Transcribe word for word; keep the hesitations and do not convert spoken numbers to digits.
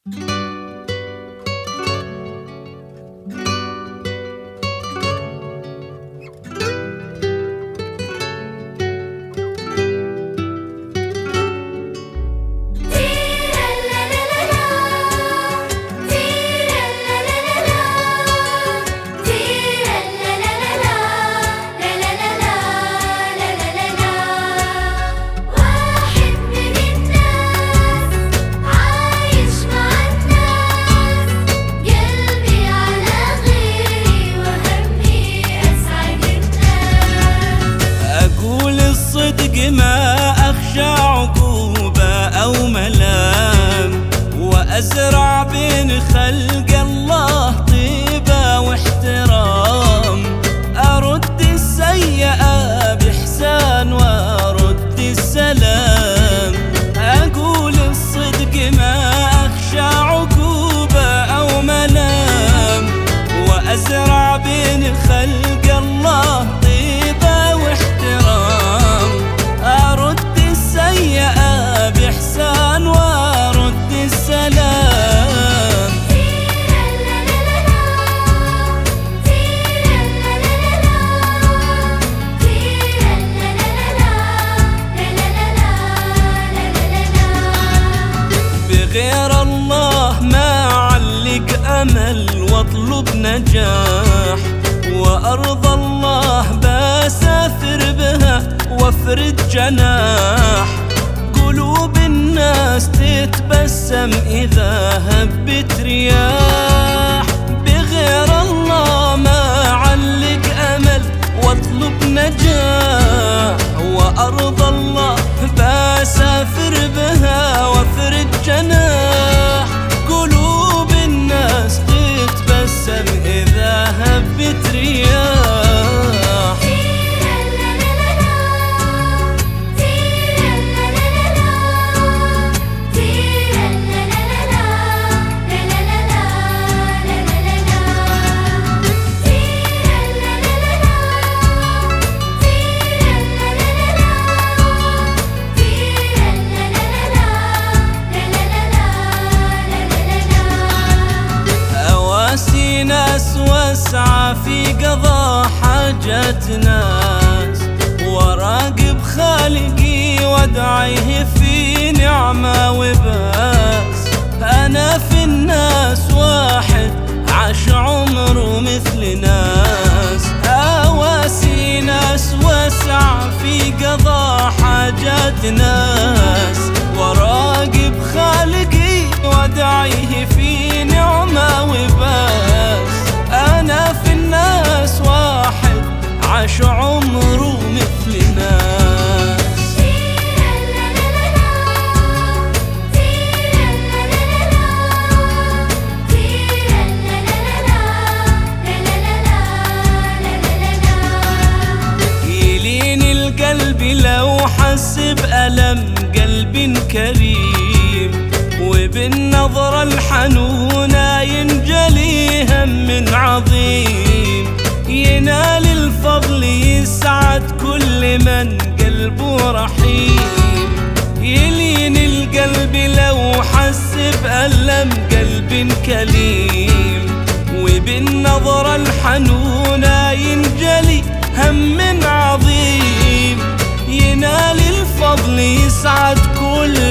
ما أخشى عقوبة أو ملام، وأزرع بين خلق الله طيبة واحترام. أرد السيئة بإحسان وأرد السلام. أقول الصدق ما أخشى عقوبة أو ملام، وأزرع بين خلق الله طيبة واحترام. أرد السيئة بإحسان وأرد السلام. بغير الله ما علق أمل واطلب نجاح، وأرض الله بسافر بها وافرد جناح. قلوب الناس تتبسم إذا هبت رياح. بغير الله ما علق أمل واطلب نجاح، وأرض الله بسافر بها وافرد جناح. قلوب الناس تتبسم إذا هبت رياح. ناس واسعى في قضاء حاجات ناس، وراقب خالقي وادعيه في نعمة وباس. أنا في الناس واحد عاش عمره مثل ناس. أواسي ناس واسعى في قضاء حاجات ناس، وراقب خالقي وادعيه في نعمة وباس. أنا في الناس واحد عاش عمره مثل ناس. يلين القلب لو حس بألم قلب كريم، وبالنظرة الحنونة ينجلي هم عظيم. ينال الفضل يسعد كل من قلبه رحيم. يلين القلب لو حس بألم قلب كليم، وبالنظرة الحنونة ينجلي هم عظيم. ينال الفضل يسعد كل